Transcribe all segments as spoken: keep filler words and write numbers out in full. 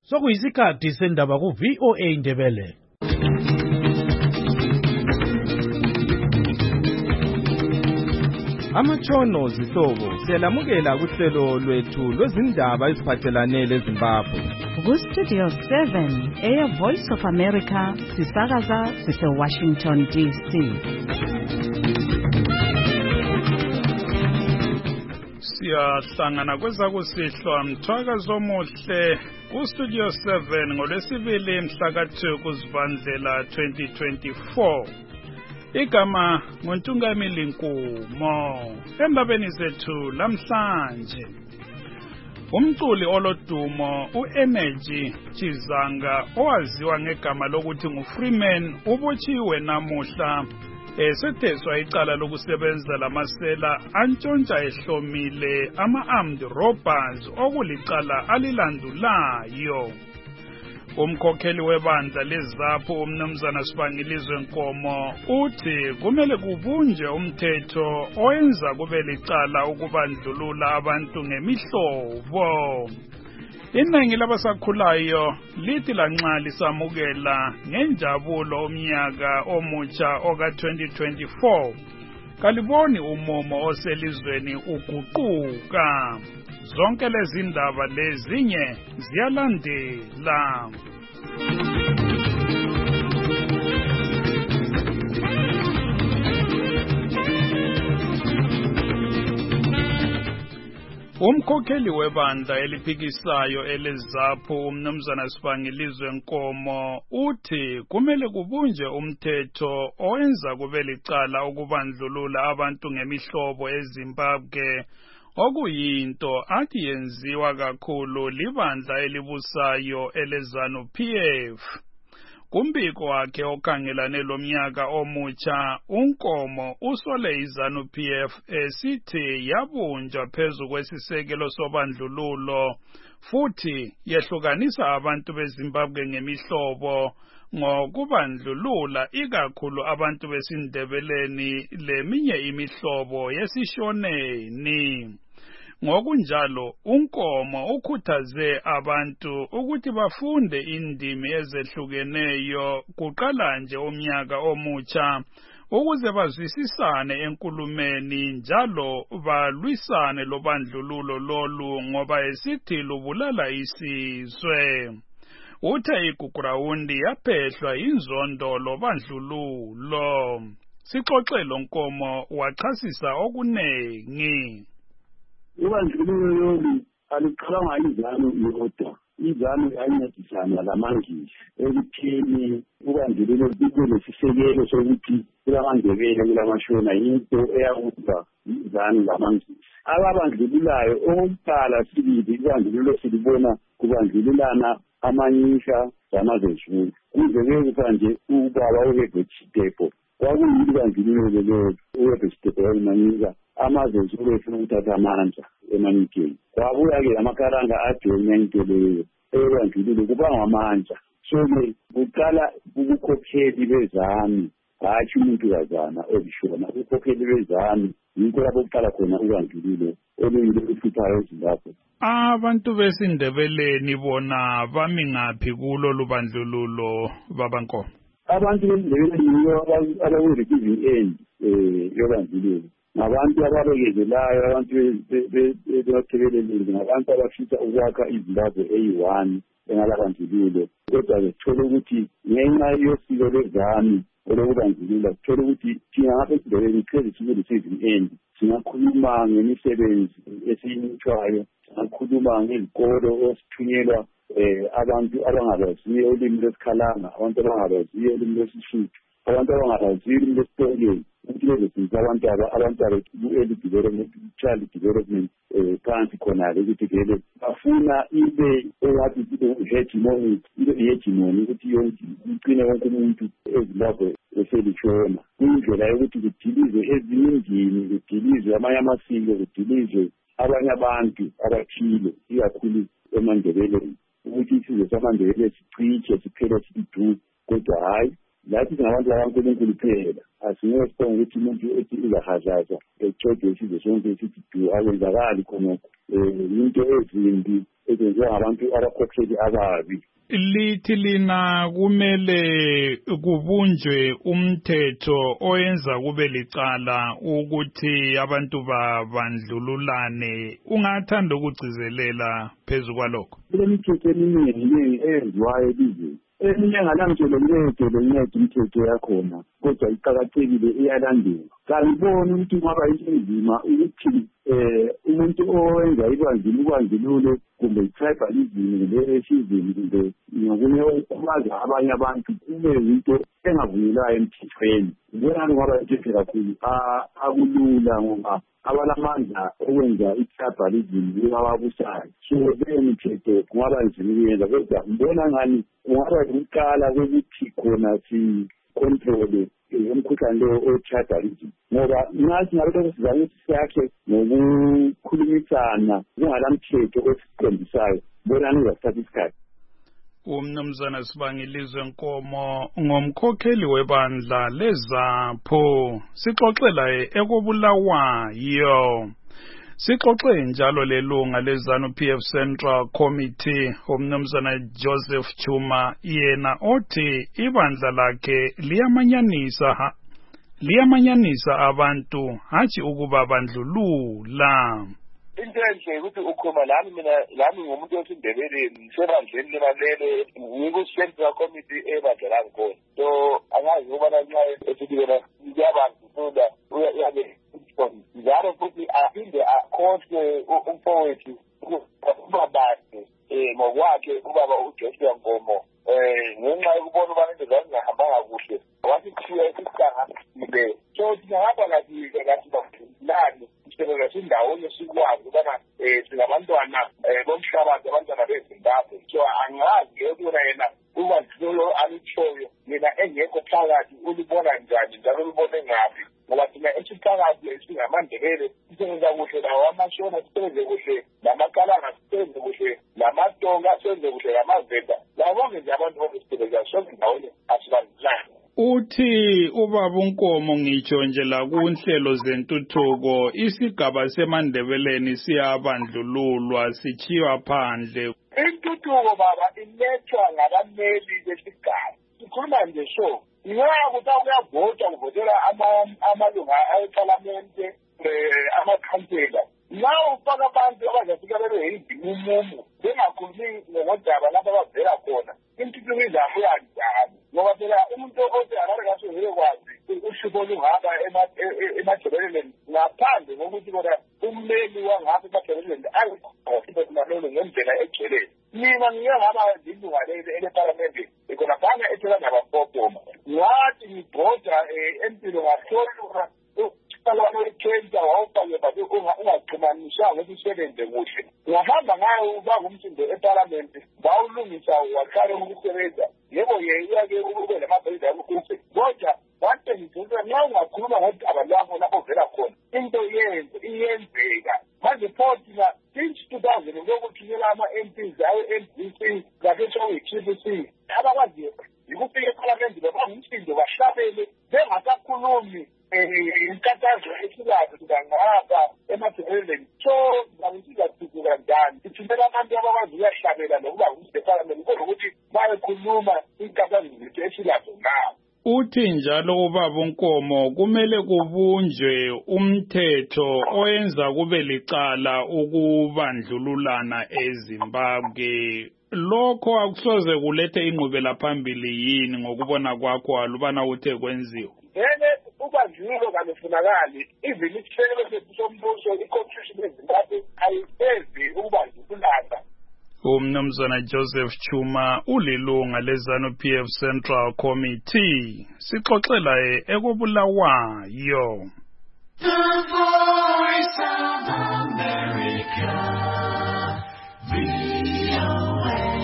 Sokuyisikhathi sendaba ku V O A Ndebele. Amatshono zihlobo siyalamukela kuhlelo lwethu lwezindaba eziphathelane leZimbabwe. Ku Studio seven Air Voice of America sisakaza sise Washington D C. Siyahlangana kwezakusihlwa mthwakazi omuhle ku Studio seven ngolwesibili mhla ka two kuZibandlela twenty twenty-four. Igama nguNtungamili Nkumo. Endabeni zethu lamhlanje, umculi olodumo uEnergy Chizanga owaziwa ngegama lokuthi nguFreeman ubotshiwe namuhla esetheswa icala lokusebenza lamasela antshontsha ehlomile ama-armed robbers okulicala alilandulayo. Umkhokheli webandla leZAPHU umnumzana Sibangilizwe Nkomo uthi kumele kubunjwe umthetho oyenza kube licala ukubandlulula abantu ngemihlobo. Iningi labasakhulayo lithi lanxa lisamukela ngenjabulo umnyaka omutsha oka twenty twenty-four kaliboni umumo oselizweni uguquka. Zonke lezi ndaba lezinye ziyalandela. Umkhokheli webandla eliphikisayo eleZAPHU umnumzana Sibangilizwe Nkomo uthi kumele kubunjwe umthetho owenza kube licala ukubandlulula abantu ngemihlobo eZimbabwe, okuyinto athi yenziwa kakhulu libandla elibusayo eleZANU P F. Kumbiko wakhe okhangelane lomnyaka omutsha, uNkomo usole iZANU P F esithi yabunjwa phezu kwesisekelo sobandlululo futhi yehlukanisa abantu beZimbabwe ngemihlobo ngokubandlulula ikakhulu abantu besindebeleni leminye imihlobo yesishoneni. Ngokunjalo uNkomo ukhuthaze abantu ukuthi bafunde indimi ezehlukeneyo kuqala nje umnyaka omutsha ukuze bazwisisane enkulumeni njalo balwisane lobandlululo lolu ngoba esithi lubulala isizwe. Uthe igugrawundi yaphehlwa inzondo lobandlululo. Sixoxe lo Nkomo wachasisa okunengi. Ubandlululo lolu aluqalanga iZANU yodwa. iZANU yayincedisana lamangisi ekutheni ubandlululo libe lesisekelo sokuthi kulamandebele kulamashona yinto eyakuba iZANU lamangisi. Ababandlululayo okokuqala sibili ubandlululo silibona kubandlululana amanyisha zamazezulu. Kuze kuyekufa nje ubaba uHerbert kwakuyili bandlululo lelo uHerbert wayimanyisa amazezulu efuna ukuthatha amandla emanyinkeni. Kwabuya-ke amakaranga ajoyina into leyo ebandlululo kubanga amandla. So-ke kuqala ubukhokheli beZANU, hatshi umuntu kazana obishona. Ubukhokheli beZANU yinto lapho kuqala khona ubandlululo oluyilo oluhluphayo eZimbabwe. Abantu besindebeleni bona bami ngaphi kulo lubandlululo babanko? Abantu besindebeleni yibo abaku-receiving end yobandlululo. Ngabantu ababekezelayo, abantu bebathebelelile, ngabantu abafisa ukwakha iZimbabwe eyi-one engalabandlululo. Kodwa-ke sithole ukuthi ngenxa yosiko lweZANU olokubandlulula, sithole ukuthi thina ngapha esindebeleni sihlezi siku-receiving end. Singakhuluma ngemisebenzi esiyinitshwayo, singakhuluma ngezikolo osithunyelwa abantu abangabaziyo ulimi lwesikhalanga, abantu abangabaziyo ulimi lwesisuthu, abantu abangabaziyo ulimi lwesitokeni. Ukuthi bezofundisa abantu abantu ku-early development, child development phansi khonale ukuthi vele bafuna ibe engathi i-hegemonic, ibe i-hegemony ukuthi yonke icine wonke umuntu eZimbabwe eselitshona. Kuyindlela yokuthi kudilizwe ezinye indimi, kudilizwe amanye amasiko, kudilizwe abanye abantu abathile ikakhulu emandebeleni, ukuthi isizwe samandebele sichiche siphele sidu. Kodwa hayi, lathi singabantu bakaNkulunkulu kuphela. asingeke sibone ukuthi umuntu ethi izahadlaza ecode isizwe sonke sithi du akwenzakali khonokho um into ezimbi ezenziwa ngabantu abakhokheli ababi. Lithi lina kumele kubunjwe umthetho oyenza kube licala ukuthi abantu babandlululane. Ungathanda ukugcizelela phezu kwalokho? Kulemithetho eminingi eyenziwayo elizweni. Eminye ngalamtshelo kuleyo nyethi imithetho yakhona kodwa iqakathekile iyalandelwa. Kanibona ukuthi kungaba inzima ukuthi eh umuntu owenza ibandlululo kumbe i-tribalism kumbe racism kumbe nokunye okumaza abanye abantu kube yinto engavunyelwayo emthethweni. Ngibona kungaba intethe kakhulu akulula ngoba abalamandla okwenza i-tribalism ababusayo. So leyo mithetho kungaba nzima ukuyenza kodwa ngibona ngani kungaba yikuqala kokuthi khona si-control umkhuhlane lo o-tribalism ngoba ngathi ngabe lokho sizame ukuthi siyakhe ngokukhulumisana kungalamthetho osiqondisayo bonani uzasithatha isikhathi. Umnumzana Sibangilizwe Nkomo ngomkhokheli webandla leZAPHO sixoxela ekobulawayo. Sixoxe njalo lelunga leZANU P F Central Committee umnumzana Joseph Chuma yena othi ibandla lakhe liyamanyanisa liyamanyanisa abantu hathi ukuba bandlulula. Into enhle ukuthi ukhoma lami mina lami ngumuntu osindebele ngisebandleni lebalele ngiku-Central Committee ebandla lami khona. So angazi ukubana nxa esithi wena kuyabandlulula uyabe njalo futhi aphinde akhohlwe umfowethu ubabakhe um ngokwakhe ubaba uJoshua Nkomo um ngenxa yokubona ubana into zazingahambanga kuhle wathi kuthiwa isihlangile. So singahamba kathi kathi badlululane sisebenza sindawonye sikwazi ubana um singabantwana um bomhlabathi abantwana beZimbabwe. So angazi ukubona yena ubandlululo alitshoyo yena engekho phakathi ulibona njani njalo ulibone ngaphi ngoba thina esiphakathi esingamandebele sisebenza kuhle lawo amashona sisebenze kuhle namakalanga sisebenze kuhle namatonga sisebenze kuhle namavenda labo bonke nje abantu bonke sisebenza sonke ndawonye asibandlulane. Uthi ubaba uNkomo ngitsho nje la kunhlelo zentuthuko isigaba semandebeleni siyabandlululwa sichiwa phandle. Intuthuko baba ilethwa ngabameli besigaba sikhuluma nje so nxa kuthiwa kuyavotwa kuvotela amalunga ephalamende amakhansela nxa ufaka abantu abazafika bebe yizimumumu bengakhulumi ngodaba lapho abavela khona intuthuko izabuya njani ngoba phela umuntu othi akade kasungeke kwazi uhlupho olungapha emadebeleleni ngaphandle kokuthi kona ummeli wangapha emadebeleleni ayikhona ngendlela egcweleyo. Mina ngike ngaba zilunga elephalamende khona phana ethola nabafoboma ngathi ngibhoda empilo ngathola uqalano ekhensa wawufake bathi ungaxhumanisha ukuthi usebenze kuhle ngahamba ngayo ubanga umsindo ephalamende bawulungisa waqala ukusebenza yebo yeyake ube lamabhedi akukuhle kodwa wathi ngizizwa nxa ungakhuluma ngodaba lwakho lapho vela khona into yenze iyenzeka manje phothi na since two thousand lokuthunyela ama-M Ps ayo-M D C zasesowe-T C abakwaziyo yikufika ephalamende babangumsindo bahlabele bengasakhulumi inkathazo esilazo ngangapha emadebeleleni. So ngangisizathuthuka njani sithumela abantu abakwazi ukuyahlabela nokuba ngumsindo ephalamende kodwa ukuthi bayekhuluma inkathazo zethu esilazo ngabo. Uthi njalo ubaba uNkomo kumele kubunjwe umthetho oyenza kube licala ukubandlululana eZimbabwe. Lokho akusoze kulethe inqubela phambili yini ngokubona kwakho alubana uthe kwenziwa? Yene ubandlululo kalufunakali even isihlelo sethu sombuso i-constitution yeZimbabwe ayisezi ukubandlululana. Umnumzana Joseph Chuma ulilunga leZANU P F Central Committee sixoxela ekobulawayo. The Voice of America, V O A.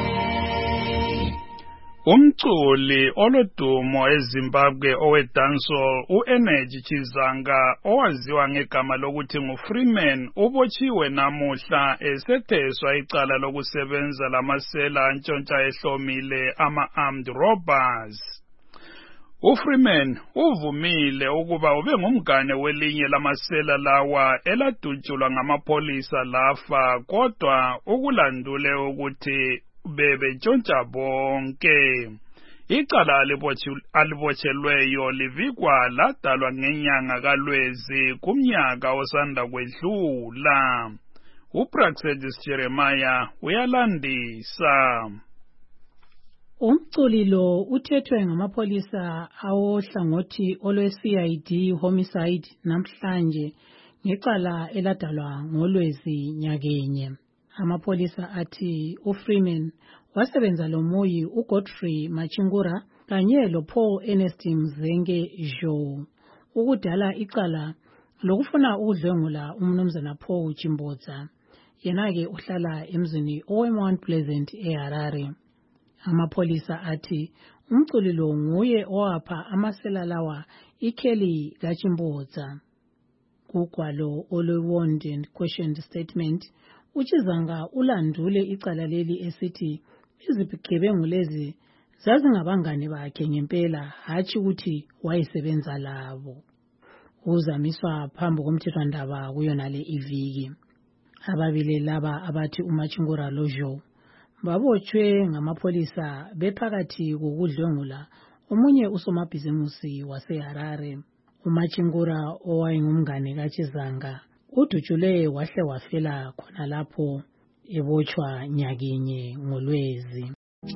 Umculi olodumo eZimbabwe owedancehall uEnergy Chizanga owaziwa ngegama lokuthi nguFreeman ubotshiwe namuhla esetheswa icala lokusebenza lamasela antshontsha ehlomile ama-armed robbers. uFreeman uvumile ukuba ube ngumngane welinye lamasela lawa eladutshulwa ngamapolisa lafa kodwa ukulandule ukuthi bebetshontsha bonke. Icala alibotshelweyo livikwa ladalwa ngenyanga kaLwezi kumnyaka osanda kwedlula. uPraxedis Jeremiah uyalandisa. Umculi lo uthethwe ngamapolisa awohlangothi olwe-C I D homicide namhlanje ngecala eladalwa ngoLwezi nyakenye. Amapolisa athi uFreeman wasebenza lomuyi uGodfrey Machingura kanye loPaul Ernest Mzenge Jo ukudala icala lokufuna ukudlwengula umnumzana Paul Chimbotsa. Yena-ke uhlala emzini owe-Mount Pleasant eHarare. Amapolisa athi umculi lo nguye owapha amasela lawa ikheli kaChimbotsa. Kugwalo olwe-warned and questioned statement, uChizanga ulandule icala leli esithi izigebengu lezi zazingabangani bakhe ngempela, hatshi ukuthi wayesebenza labo. Uzamiswa phambi komthethwandaba kuyonale iviki. Ababili laba abathi uMachingura loJo babotshwe ngamapolisa bephakathi kokudlwengula omunye usomabhizimusi waseHarare. uMachingura owayengumngane kaChizanga udutshulwe wahle wafela khona lapho ebotshwa nyakinye ngoLwezi.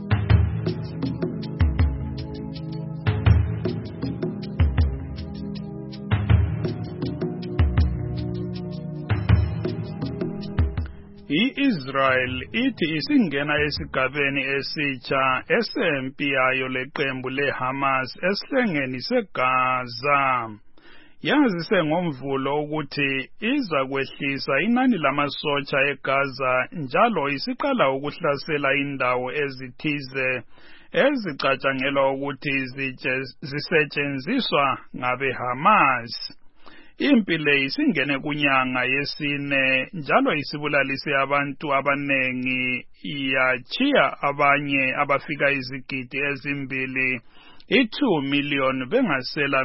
I-Israel ithi isingena esigabeni esitsha esempi yayo leqembu leHamas esihlengeni seGaza. Yazise ngomvulo ukuthi iza kwehlisa inani lamasotsha eGaza njalo isiqala ukuhlasela indawo ezithize ezicatshangelwa ukuthi zisetshenziswa ngabeHamas. Impi le isingene kunyanga yesine njalo isibulalise abantu abanengi, yachiya abanye abafika izigidi ezimbili i-two million bengasela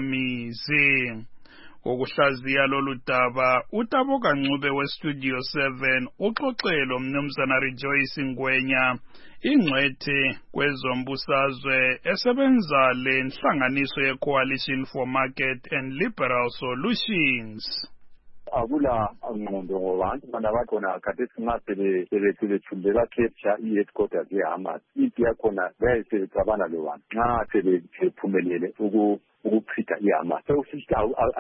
mizi. Ukuhlaziya lolu daba uTaboka Ncube weStudio seven uxoxelo mnumzana Rejoice Ngwenya, ingcwethi kwezombusazwe esebenza le nhlanganiso ye-Coalition for Market and Liberal Solutions. Akula ngqondo ngoba abantu bana bakhona khathesi nxa sebethumbe bakhetha i-headquarters ye-Hamas, impi yakhona bayayisebenzabana lo bantu nxa sebephumelele ukuchitha i-Hamas. Sekusithi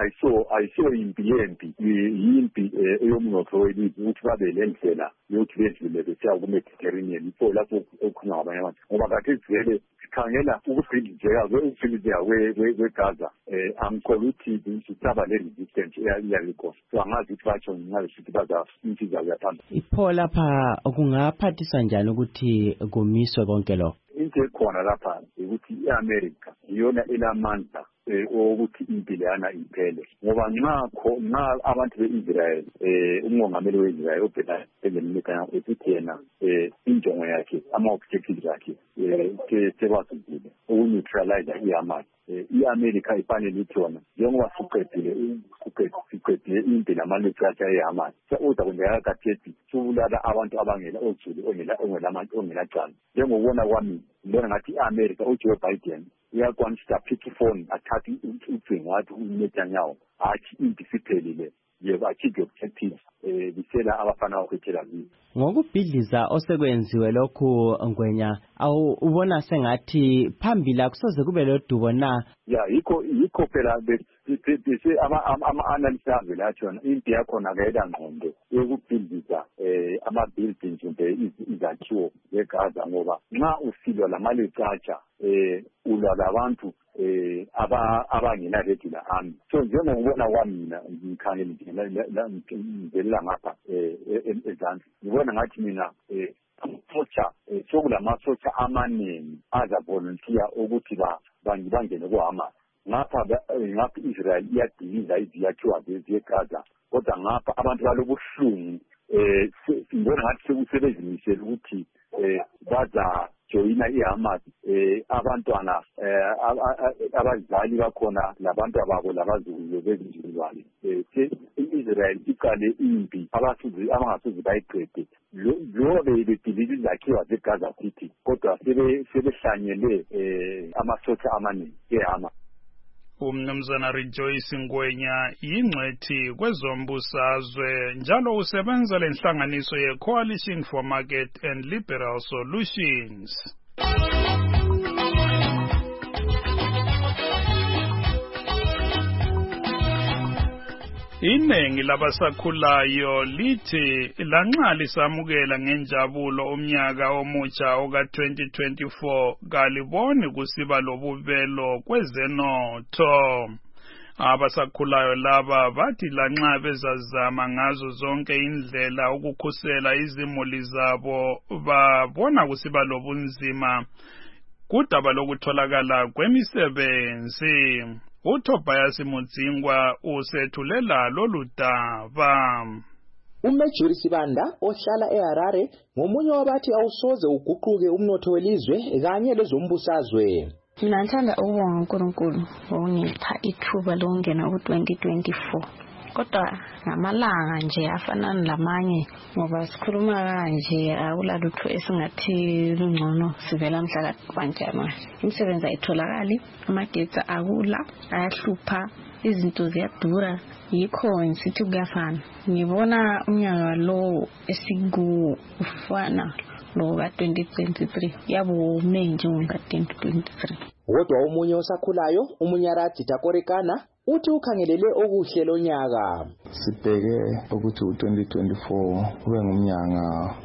ayiso impi yempi, yimpi eyomnotho welizwe ukuthi babe lendlela yokuthi bedlule besiya ku-Mediterranean. Yipho lapho okukhulunywa ngabanye abantu ngoba khathesi vele sikhangela ukubhidlizeka ukubhidlizeka kweGaza. Angikholwa ukuthi sisaba le-resistance eyayikho. Angazi ukuthi batsho ngingabe sithi baza insiza yaphambili. Ipho lapha kungaphathisa njani ukuthi kumiswe konke lokho? Into ekhona lapha ukuthi i-America iyona elamandla ukuthi impilo yana iphele ngoba nxa nxa abantu be-Israel umongameli we-Israel uBenjamin Netanyahu ethi yena injongo yakhe ama-objectives akhe sebasungule uku-neutralize i-Hamas. I-America ifanele ithi yona njengoba siqedile siqedile impi nama-literature ye-Hamas uza kwenzeka khathesi subulala abantu abangela ojuli ongelacala. Njengokubona kwami ngibona ngathi i-America uJoe Biden uyakwanisa pick phone athathe ucingo wathi uNetanyahu athi impi siphelile yebo achieve objectives bisela abafana bakwethela zizo. Ngokubhidliza osekwenziwe lokhu Ngwenya awubona sengathi phambili akusoze kube lodubo na? Ya yikho yikho phela bese ama-analysis avela athona impi yakhona akayela ngqondo yokubhidliza ama-buildings kumbe izakhiwo zeGaza ngoba nxa usilwa lama-literature ulwa labantu abangena regular army. So njengokubona kwami mina ngikhangela ngivelela ngapha ezansi ngibona ngathi mina amasotsha sokulamasotsha amaningi aza volunteer ukuthi bangibangene kuHamas. Ngapha ngapha Israel iyadiliza iziyakhiwa zeGaza kodwa ngapha abantu balobuhlungu ngibona ngathi sekusebezimisela ukuthi baza joyina iHamas eh abantwana eh abazali bakhona labantu ababo labazukulu bezizukulwane eh iIsrael iqale impi abasuzi abangasuzi bayiqede lo bebedilile izakhiwo zeGaza City kodwa sebe sebehlanyele eh amasotha amaningi ehama. Umnumzana Rejoice Ngwenya yingcwethi kwezombusazwe njalo usebenza lenhlanganiso ye-Coalition for Market and Liberal Solutions. Iningi labasakhulayo lithi lanxa lisamukela ngenjabulo umnyaka omutsha oka twenty twenty-four kaliboni kusiba lobubelo kwezenotho. Abasakhulayo laba bathi lanxa bezazama ngazo zonke indlela ukukhusela izimuli zabo babona kusiba lobunzima kudaba lokutholakala kwemisebenzi. uTobias Mudzingwa usethulela lolu daba. uMajuri Sibanda ohlala eHarare ngomunye wabathi awusoze uguquke umnotho welizwe kanye lezombusazwe. Mina ngithanda ukubonga uNkulunkulu ngokungipha ithuba lokungena ku twenty twenty-four. Kodwa ngamalanga nje afana lamanye ngoba sikhuluma kanje akulalutho esingathi lungcono sivela mhla kaNjamani. Imisebenzi ayitholakali, amagetsi akula, ayahlupha, izinto ziyadura, yikho nsithi kuyafana. Ngibona umnyaka lo esiku ufana lo ka twenty twenty-three yabo menje ngoka twenty twenty-three. Kodwa omunye osakhulayo uMunyarathi Takorekana uthi ukhangelele okuhle lonyaka. Sibheke ukuthi u twenty twenty-four ube ngumnyaka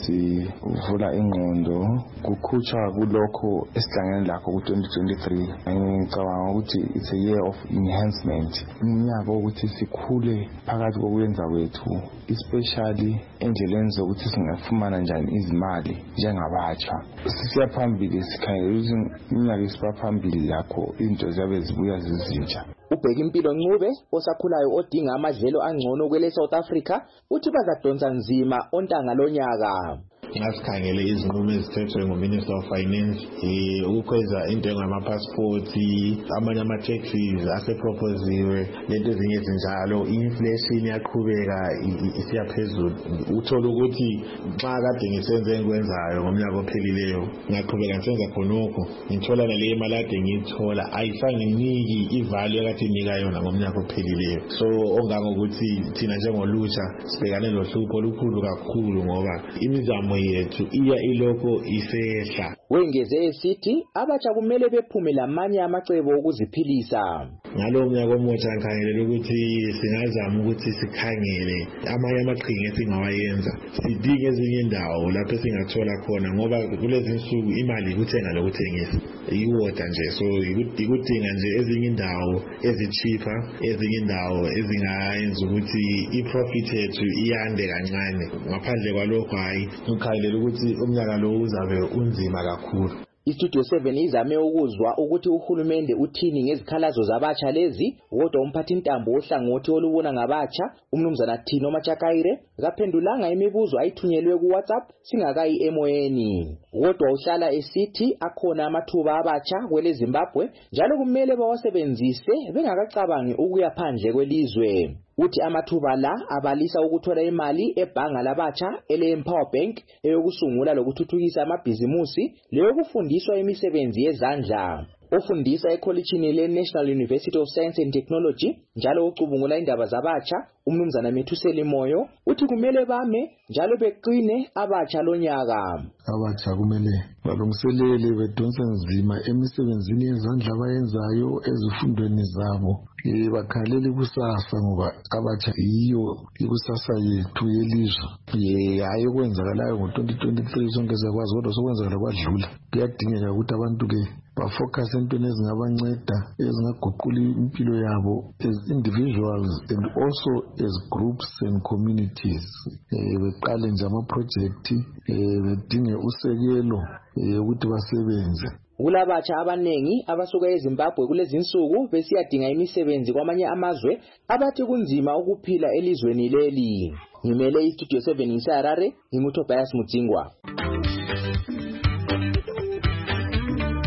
ozasivula ingqondo kukhutshwa kulokho esihlangene lakho ku twenty twenty-three. Ngicabanga ukuthi it's a year of enhancement. Umnyaka ukuthi sikhule phakathi kokwenza kwethu, especially endleleni zokuthi singafumana njani izimali njengabatsha. Sisiya phambili sikhangela ukuthi iminyaka isiba phambili lakho into ziyabe zibuya zizintsha. Ubheka impilo Ncube osakhulayo odinga amadlelo angcono kwele South Africa uthi bazadonsa nzima ontanga lonyaka. Ngasikhangele izinqumo ezithethwe nguMinister of Finance ukukhweza intengo yama-passport, amanye ama-taxes aseproposiwe, lento ezinye ezinjalo. I-inflation yaqhubeka isiya phezulu. Uthola ukuthi xa kade ngisenze engikwenzayo ngomnyaka ophelileyo ngaqhubeka ngisenza khonokho, ngithola nale imali kade ngiyithola ayisanginiki ivalue ekade inika yona ngomnyaka ophelileyo. So ongangokuthi thina njengolutsha sibhekane nohlupho olukhulu kakhulu ngoba imizamo yethu iya iloko isehla. Wengeze esithi abatsha kumele bephume lamanye amacebo okuziphilisa. Ngalo mnyaka omutsha ngikhangelela ukuthi singazama ukuthi sikhangele amanye amaqhinga esingawayenza, sidinge ezinye indawo lapho singathola khona ngoba kulezi insuku imali ikuthenga lokuthengisa iwota nje. So ikudinga nje ezinye indawo ezicheaper, ezinye indawo ezingayenza ukuthi iprofit yethu iyande kancane. Ngaphandle kwalokho hayi ngikhangelela ukuthi umnyaka lo uzabe unzima kakhulu. Istudio seven izame ukuzwa ukuthi uhulumende uthini ngezikhalazo zabatsha lezi, kodwa umphathi intambo ohlangothi olubona ngabatsha umnumzana Thino Machakaire kaphendulanga imibuzo ayithunyelwe ku WhatsApp singakayi emoyeni. Kodwa uhlala esithi akhona amathuba abatsha kwele Zimbabwe njalo kumele bawasebenzise bengakacabangi ukuya phandle kwelizwe. Uthi amathuba la abalisa ukuthola imali ebhanga labatsha ele Empower Bank eyokusungula lokuthuthukisa amabhizimusi leyo kufundiswa imisebenzi yezandla. Ofundisa ekolitshini le-National University of Science and Technology njalo ucubungula indaba zabatsha umnumzana Methuseli Moyo uthi kumele bame njalo beqine abatsha lonyaka. Abatsha kumele balungiselele bedonse nzima emisebenzini yezandla abayenzayo ezifundweni zabo. Eh bakhalele kusasa ngoba abatsha iyo ikusasa yethu yelizwe. Eh hayi kwenzakalayo ngo twenty twenty-three sonke zakwazi kodwa sokwenzakala kwadlula. Kuyadingeka ukuthi abantu ke bafocus entweni ezingabanceda ezingaguqula impilo yabo as individuals and also as groups and communities. Eh beqale nje ama project eh bedinge usekelo ukuthi basebenze. Kulabatsha abanengi abasuka eZimbabwe kulezi insuku besiyadinga imisebenzi kwamanye amazwe abathi kunzima ukuphila elizweni leli. Ngimele istudio seven eHarare, nginguTobias Mudzingwa.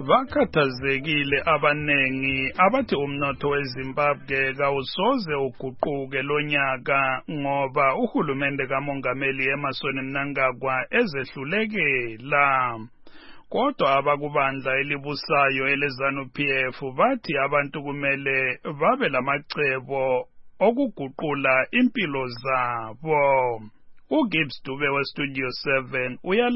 bakhathazekile abanengi abathi umnotho weZimbabwe kawusoze uguquke lonyaka ngoba uhulumende kamongameli Emmerson Mnangagwa ezehlulekela. Kodwa abakubandla elibusayo eleZANU-P F bathi abantu kumele babe lamacebo okuguqula impilo zabo. uGibbs Dube weStudio seven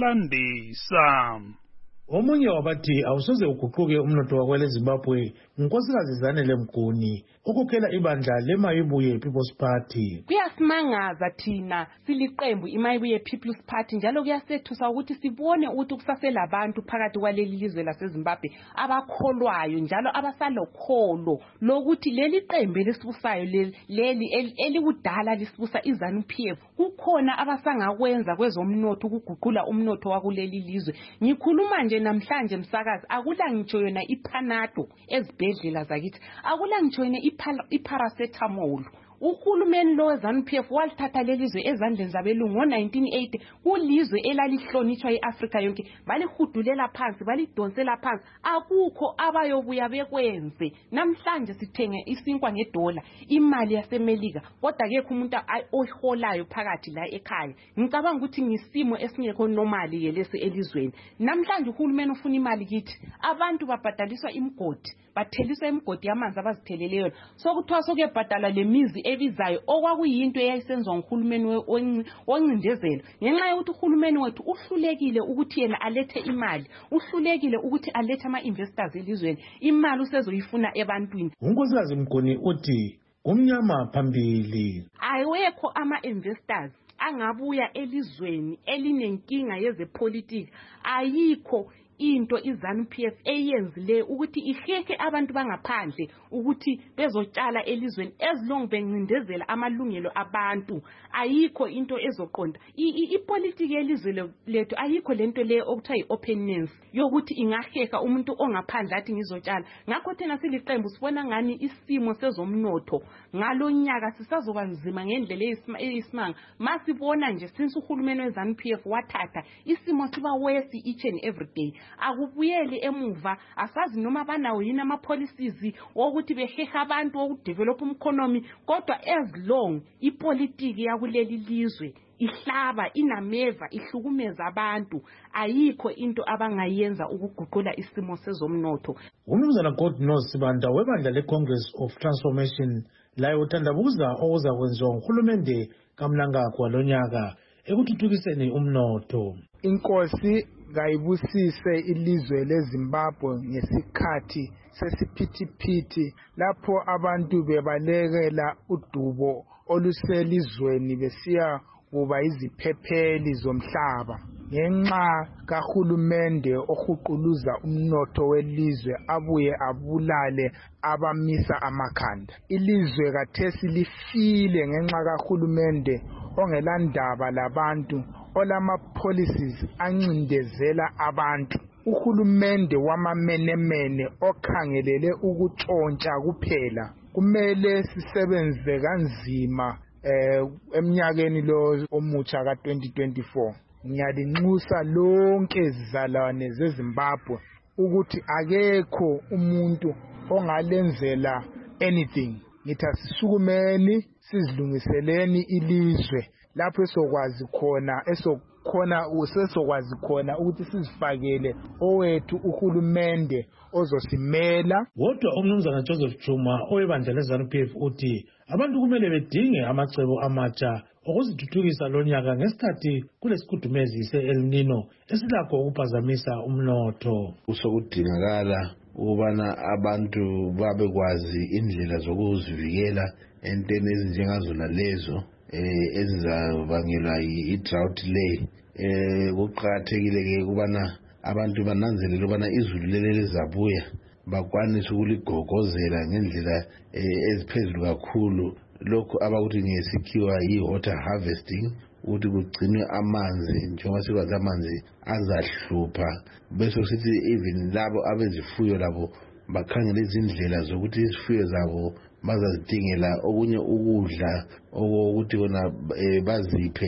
uyalandisa. Omunye wabathi awusoze uguquke umnotho wakwele Zimbabwe uNkosikazi Zanele Mguni ukukela ibandla leMayibuye People's Party. Kuyasimangaza thina siliqembu iMayibuye People's Party njalo kuyasethusa ukuthi sibone ukuthi kusaselabantu phakathi kwaleli lizwe laseZimbabwe abakholwayo njalo abasalokholo lokuthi leli qembu lesibusayo leli elikudala lisibusa iZANU-P F kukhona abasangakwenza kwezomnotho ukuguqula umnotho wakuleli lizwe. Ngikhuluma nje namhlanje msakazi akula ngitsho yona iPanado ezibhedlela zakithi akula ngitsho yona iparacetamol. Uhulumeni lo ZANU-P F walithatha lelizwe ezandleni zabelungu ngo nineteen eighty kulizwe elalihlonitshwa eAfrika yonke balihudulela phansi balidonsela phansi akukho abayobuya bekwenze. Namhlanje sithenge isinkwa ngedola imali yasemelika kodwa akekho umuntu oholayo phakathi la ekhaya. Ngicabanga ukuthi ngisimo esingekho normally yelesi elizweni. Namhlanje uhulumeni ufuna imali kithi abantu babhadaliswa imgodi batheliswa imgodi yamanzi abazitheleleyo sokuthiwa sokuyebhadala lemizi ebizayo okwakuyinto eyayisenzwa nguhulumeni woncindezelo ngenxa yokuthi uhulumeni wethu uhlulekile ukuthi yena alethe imali uhlulekile ukuthi alethe ama-investors elizweni imali usezoyifuna ebantwini. uNkosikazi Mguni uthi kumnyama phambili ayekho ama-investors angabuya elizweni elinenkinga yezepolitiki ayikho into iZANU-P F eyenzile ukuthi iheke abantu bangaphandle ukuthi bezotshala elizweni ezilong bencindezela amalungelo abantu ayikho into ezoqonda ipolitiki elizwe lethu ayikho lento le okuthiwa iopenness yokuthi ingaheka umuntu ongaphandle athi ngizotshala. Ngakho thina siliqembu sibona ngani isimo sezomnotho ngalonyaka sisazoba nzima ngendlela eyisimanga masibona nje since uhulumeni weZANU-P F wathatha isimo siba worse each and every day. Akubuyeli emuva asazi noma banawo yini ama policies wokuthi beheha abantu wokudevelop economy kodwa as long ipolitiki yakuleli lizwe ihlaba inameva ihlukumeza abantu ayikho into abangayenza ukuguqula isimo sezomnotho. Umnumzana Godnose Sibanda webandla leCongress of Transformation laye uthandabuza okuzakwenziwa nguhulumende kaMnangagwa lonyaka ekuthuthukiseni umnotho. Inkosi kayibusise ilizwe leZimbabwe ngesikhathi sesiphithiphithi lapho abantu bebalekela udubo oluselizweni besiya kuba iziphepheli zomhlaba ngenxa kahulumende ohuquluza umnotho welizwe abuye abulale abamisa amakhanda. Ilizwe kathesi lifile ngenxa kahulumende ongelandaba labantu olama policies ancindezela abantu. Uhulumende wamamenemene okhangelele ukutshontsha kuphela kumele sisebenze kanzima eh emnyakeni lo omutsha ka twenty twenty-four. Ngiyalinxusa lonke izizalwane zeZimbabwe ukuthi akekho umuntu ongalenzela anything. Ngithi asisukumeni sizilungiseleni ilizwe lapho esokwazi khona esokhona usesokwazi khona ukuthi sizifakele owethu uhulumende ozosimela. Kodwa umnumzana Joseph Chuma oyebandla leZANU-P F uthi abantu kumele bedinge amacebo amatsha okuzithuthukisa lonyaka ngesikhathi kulesikudumezi se-El Nino esilakho ukuphazamisa umnotho. Usokudingakala ukubana abantu babekwazi indlela zokuzivikela entweni ezinjengazona lezo eh ezizabangela i-drought lay. Eh kuqhakathekile ke ukubana abantu bananzelele ukubana izulu leli lizabuya bakwanise ukuligogozela ngendlela eziphezulu kakhulu lokho abakuthi ngesikhiwa yi-water harvesting ukuthi kugcinwe amanzi njengoba sikwazi amanzi azahlupha bese sithi even labo abezifuyo labo bakhangela izindlela zokuthi izifuyo zabo bazazidingela okunye ukudla ukuthi kona baziphe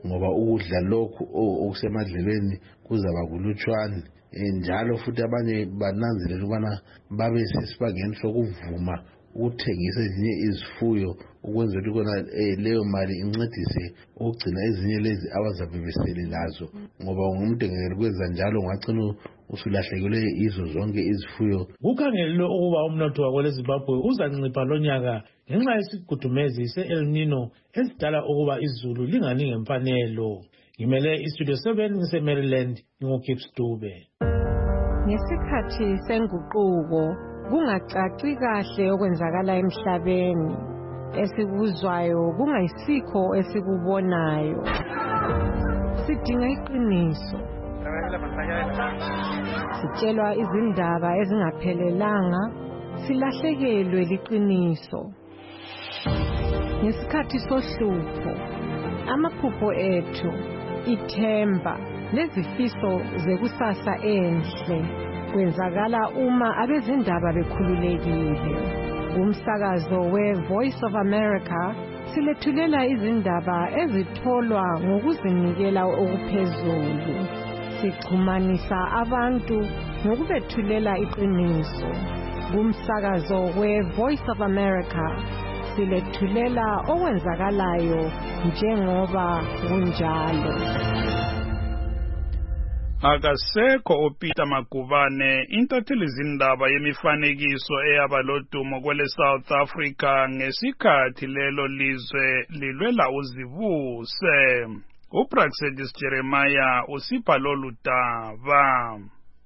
ngoba ukudla lokhu okusemadlelweni kuzaba kulutshwane. Njalo futhi abanye bananzelela ukubana babe sesibangeni sokuvuma ukuthengisa ezinye izifuyo ukwenzela ukubana leyo mali incedise ukugcina ezinye lezi abazabe besele lazo, ngoba umuntu engeke kwenza njalo ungagcina usulahlekelwe izo zonke izifuyo. Kukhangelelwe ukuba umnotho wakwele Zimbabwe uzancipha lonyaka ngenxa yesigudumezi se-El Nino esidala ukuba izulu lingani ngemfanelo. Ngimele istudio seven ngise-Maryland, nginguGibbs Dube. Ngesikhathi senguquko kungacaci kahle okwenzakala emhlabeni, esikuzwayo kungayisikho esikubonayo. Sidinga iqiniso. Sitshelwa izindaba ezingaphelelanga, silahlekelwe liqiniso. Ngesikhathi sohlupho, amaphupho ethu, ithemba lezifiso zekusasa enhle kwenzakala uma abezindaba bekhululekile. Umsakazo we-Voice of America silethulela izindaba ezitholwa ngokuzinikela okuphezulu. Sixhumanisa abantu ngokubethulela iqiniso. Umsakazo we-Voice of America silethulela okwenzakalayo njengoba kunjalo. Akasekho uPeter Magubane intatheli izindaba yemifanekiso eyaba lodumo kwele South Africa ngesikhathi lelo lizwe lilwela uzibuse. uPraxedis Jeremiah usipha lolu daba.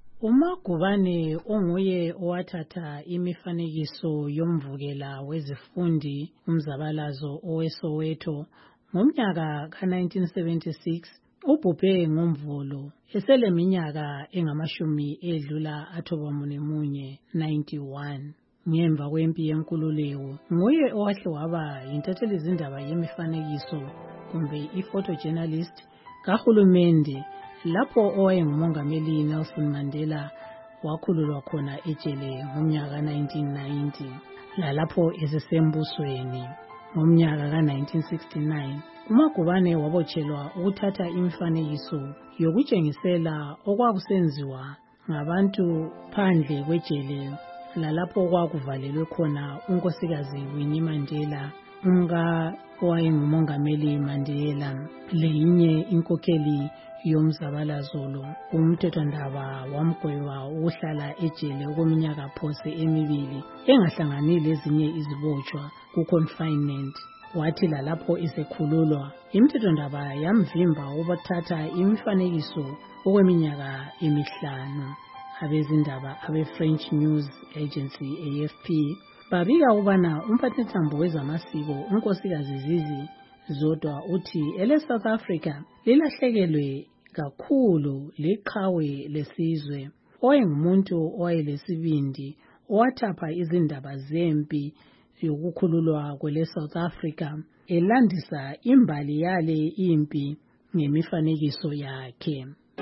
uMagubane onguye owathatha imifanekiso yomvukela wezifundi umzabalazo oweSoweto ngomnyaka ka nineteen seventy-six ubhubhe ngomvulo eseleminyaka engamashumi edlula athobamune munye ninety-one. Ngemva kwempi yenkululeko nguye owahle waba yintatheli izindaba yemifanekiso kumbe i-photojournalist kahulumende lapho owayengumongameli Nelson Mandela wakhululwa khona ejele ngomnyaka nineteen ninety, lalapho esesembusweni ngomnyaka ka nineteen sixty-nine. uMagubane wabotshelwa ukuthatha imifanekiso yokutshengisela okwakusenziwa ngabantu phandle kwejele lalapho okwakuvalelwe khona unkosikazi Winnie Mandela, umka owayengumongameli Mandela, leyinye inkokheli yomzabalazo lo. Umthethwandaba wamgweba ukuhlala ejele okweminyaka phose emibili engahlanganile ezinye izibotshwa ku-confinement. Wathi lalapho isekhululwa imithethwandaba yamvimba ukuthatha imifanekiso okweminyaka emihlanu. Abezindaba abe-French News Agency A F P babika ukubana umphathintambo wezamasiko unkosikazi Zizi Zodwa uthi ele South Africa lilahlekelwe kakhulu liqhawe lesizwe. Oyengumuntu owayelesibindi owathapha izindaba zempi yokukhululwa kwele South Africa elandisa imbali yale impi ngemifanekiso yakhe.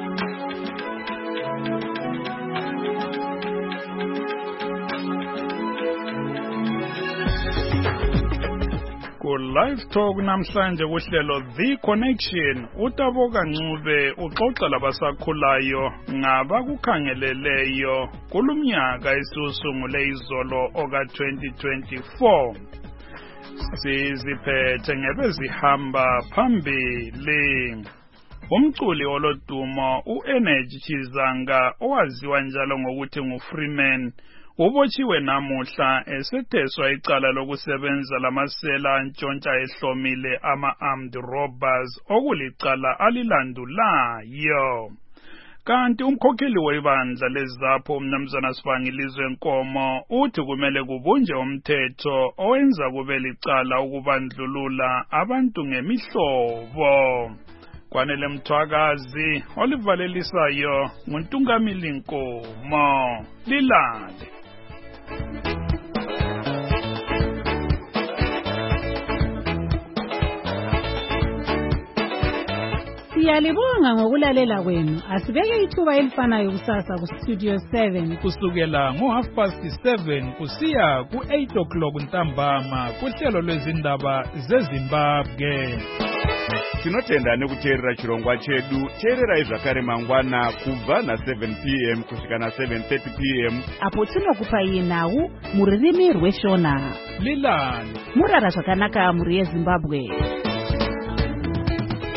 Ku live talk namhlanje kuhlelo The Connection uTaboka Ncube uxoxa labasakhulayo ngaba kukhangeleleyo kulumnyaka esusungule izolo oka twenty twenty-four. Siziphethe ngebezihamba phambili. Umculi olodumo uEnergy Chizanga owaziwa njalo ngokuthi nguFreeman ubotshiwe namuhla esetheswa icala lokusebenza lamasela antshontsha ehlomile ama-armed robbers okulicala alilandulayo. Kanti umkhokheli webandla lezapho umnumzana Sibangilizwe Nkomo uthi kumele kubunje umthetho owenza kube licala ukubandlulula abantu ngemihlobo. Kwanele Mthwakazi olivalelisayo nguNtungamili Nkomo. Lilale. Siyalibonga ngokulalela kwenu. Asibeke ithuba elifanayo kusasa ku Studio seven kusukela ngo half past seven kusiya ku eight o'clock ntambama kuhlelo lwezindaba zeZimbabwe. tinotenda nekuteerera chirongwa chedu. Teererai zvakare mangwana kubva na seven p m kusvika na seven thirty p m apo tinokupai nhau muririmi rweshona. Lilani murara zvakanaka muri yeZimbabwe.